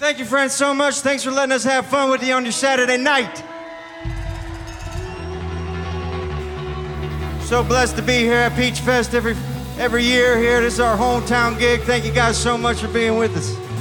Thank you, friends, so much. Thanks for letting us have fun with you on your Saturday night. So blessed to be here at Peach Fest every year here. This is our hometown gig. Thank you guys so much for being with us.